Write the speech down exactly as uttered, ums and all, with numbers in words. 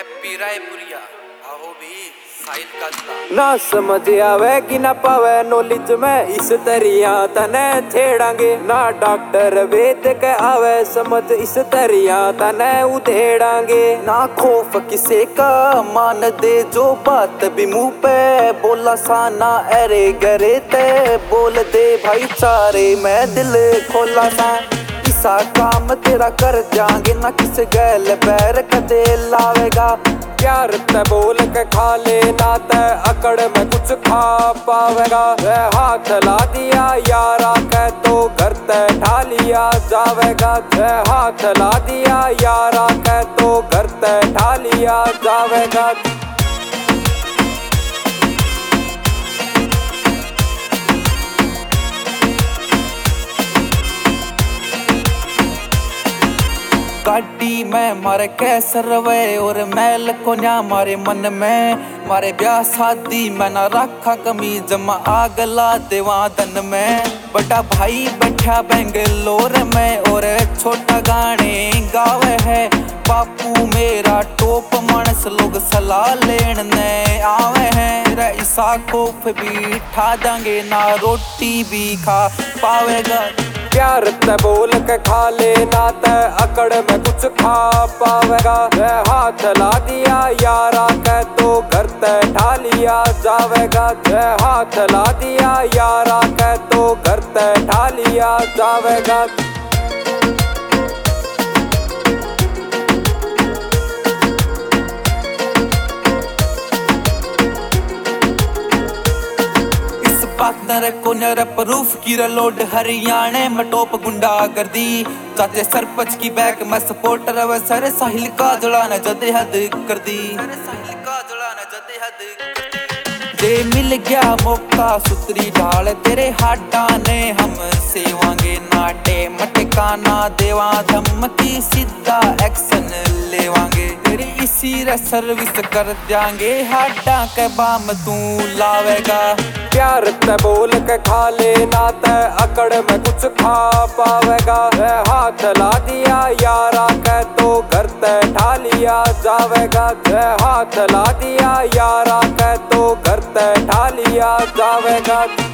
Happy Raipuria आओ भी साइल का ना समझ आवे कि ना पावे नॉलेज में इस तरिया तने छेड़ांगे ना डॉक्टर वेद के आवे समझ इस तरिया तने उधेड़ांगे ना खौफ किसे का मान दे जो बात भी मुंह पे बोला सा ना अरे गरे ते बोल दे भाईचारे मैं दिल खोला सा इसा काम तेरा कर जाएंगे ना किस गैल पैर कदे लावेगा प्यार ते बोल के खा लेना ते अकड़ में कुछ खा पावेगा वे हाथ ला दिया यारा के तो घर ते ढा लिया जावेगा वे हाथ ला दिया यारा के तो घर ते ढा लिया जावेगा। गाड़ी में मारे कैसर वे और मैल को न्या मारे मन में मारे ब्याह शादी में ना रखा कमी जमा आग ला देवा दन में बड़ा भाई बैठा बेंगलोर में और छोटा गाने गावे है बापू मेरा टोप मानस लोग सलाह लेन ने आवे हैं तेरा इसा कोफ भी ठा देंगे ना रोटी भी खा पावेगा प्यार ते बोल के खा लेना ते अकड़ में कुछ खा पावेगा वे हाथ ला दिया यारा के तो घर ते ढा लिया जावेगा वे हाथ ला दिया यारा के तो घर ते ढा लिया जावेगा। पार्टनर को नर प्रूफ की लोड हरियाणा में टॉप गुंडा कर दी चाचे सरपंच की बैक में सपोर्टर व सर साहिल का जुड़ाना जदे हद कर दी साहिल का जुड़ाना जदे हद दे मिल गया मौका सुतरी ढाल तेरे हाडा ने हम सेवांगे नाटे मटकाना देवा धमकी सीधा एक्शन लेवांगे तेरी इसी रे सर्विस कर जाएंगे हाडा के बाम तू लावेगा प्यार ते बोल के खा लेना ते अकड़ में कुछ खा पावेगा वे हाथ ला दिया यारा के तो घर ते ढा लिया जावेगा वे हाथ ला दिया यारा के तो घर ते ढा लिया जावेगा।